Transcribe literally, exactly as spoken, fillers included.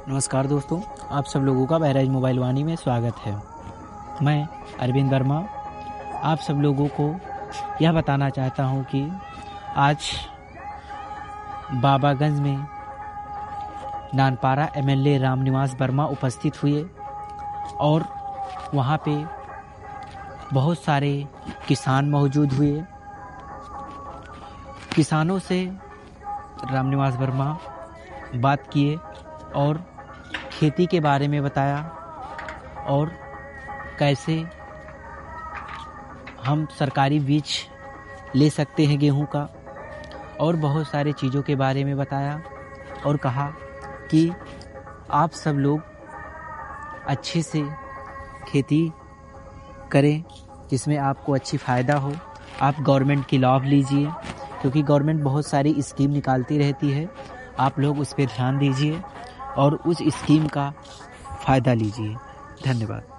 नमस्कार दोस्तों, आप सब लोगों का बहराइच मोबाइल वाणी में स्वागत है। मैं अरविंद वर्मा आप सब लोगों को यह बताना चाहता हूं कि आज बाबागंज में नानपारा एमएलए रामनिवास वर्मा उपस्थित हुए और वहां पे बहुत सारे किसान मौजूद हुए। किसानों से रामनिवास वर्मा बात किए और खेती के बारे में बताया और कैसे हम सरकारी बीज ले सकते हैं गेहूं का, और बहुत सारे चीज़ों के बारे में बताया और कहा कि आप सब लोग अच्छे से खेती करें जिसमें आपको अच्छी फ़ायदा हो। आप गवर्नमेंट की लाभ लीजिए क्योंकि गवर्नमेंट बहुत सारी स्कीम निकालती रहती है। आप लोग उस पर ध्यान दीजिए और उस स्कीम का फ़ायदा लीजिए। धन्यवाद।